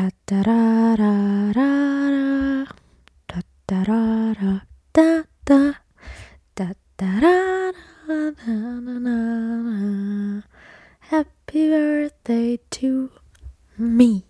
Da da da da da da da da da da da da da da. Happy birthday to me.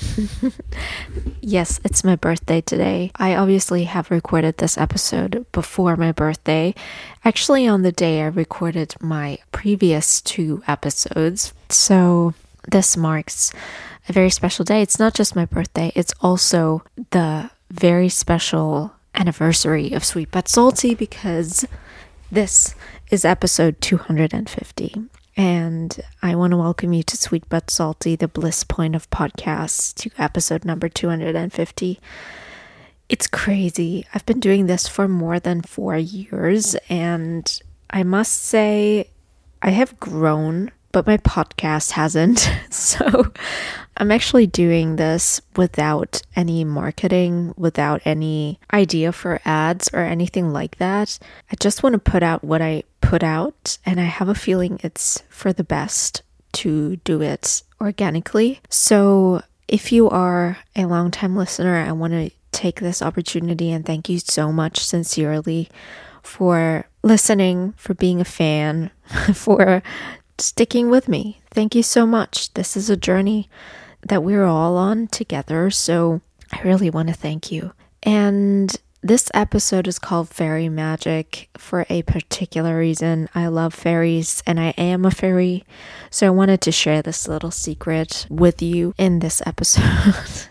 Yes, it's my birthday today. I obviously have recorded this episode before my birthday. Actually, on the day I recorded my previous 2 episodes. So this marks a very special day. It's not just my birthday, it's also the very special anniversary of Sweet But Salty, because this is episode 250. And I want to welcome you to Sweet But Salty, the bliss point of podcasts, to episode number 250. It's crazy. I've been doing this for more than 4 years, and I must say I have grown, but my podcast hasn't. So I'm actually doing this without any marketing, without any idea for ads or anything like that. I just want to put out what I put out, and I have a feeling it's for the best to do it organically. So if you are a long-time listener, I want to take this opportunity and thank you so much sincerely for listening, for being a fan, for sticking with me. Thank you so much. This is a journey that we're all on together, so I really want to thank you. And this episode is called Fairy Magic for a particular reason. I love fairies and I am a fairy, so I wanted to share this little secret with you in this episode.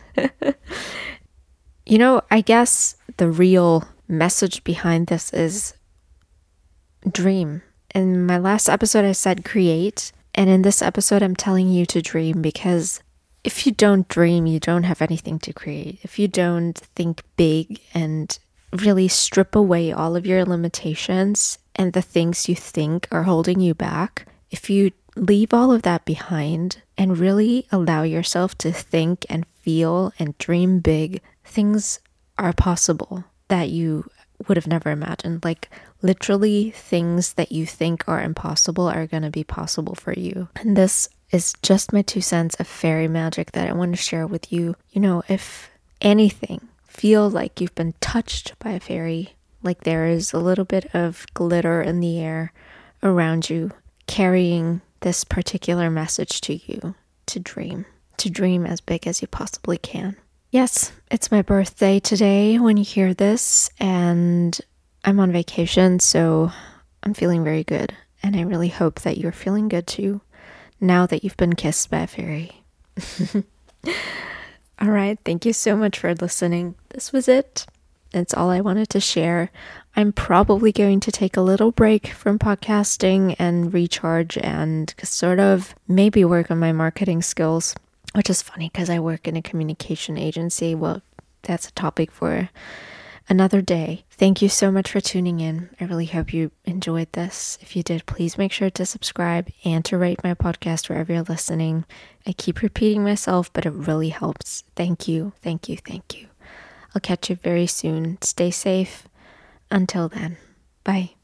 You know, I guess the real message behind this is dream. In my last episode, I said create. And in this episode, I'm telling you to dream, because if you don't dream, you don't have anything to create. If you don't think big and really strip away all of your limitations and the things you think are holding you back, if you leave all of that behind and really allow yourself to think and feel and dream big, things are possible that you would have never imagined. Like literally things that you think are impossible are going to be possible for you. And this is just my 2 cents of fairy magic that I want to share with you. You know, if anything, feel like you've been touched by a fairy, like there is a little bit of glitter in the air around you, carrying this particular message to you, to dream as big as you possibly can. Yes, it's my birthday today when you hear this, and I'm on vacation, so I'm feeling very good. And I really hope that you're feeling good too, now that you've been kissed by a fairy. All right, thank you so much for listening. This was it. That's all I wanted to share. I'm probably going to take a little break from podcasting and recharge and sort of maybe work on my marketing skills. Which is funny because I work in a communication agency. Well, that's a topic for another day. Thank you so much for tuning in. I really hope you enjoyed this. If you did, please make sure to subscribe and to rate my podcast wherever you're listening. I keep repeating myself, but it really helps. Thank you, thank you, thank you. I'll catch you very soon. Stay safe. Until then, bye.